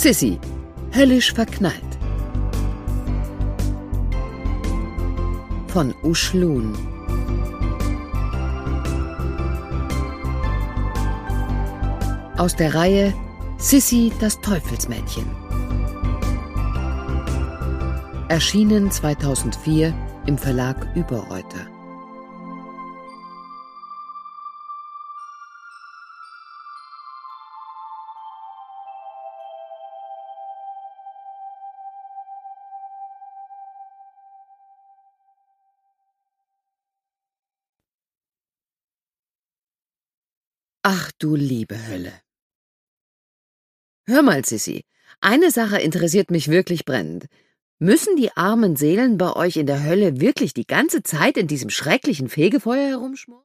Sissi, höllisch verknallt. Von Uschlun. Aus der Reihe Sissi, das Teufelsmädchen. Erschienen 2004 im Verlag Überreuter. Ach du liebe Hölle. Hör mal, Sissi, eine Sache interessiert mich wirklich brennend. Müssen die armen Seelen bei euch in der Hölle wirklich die ganze Zeit in diesem schrecklichen Fegefeuer herumschmoren?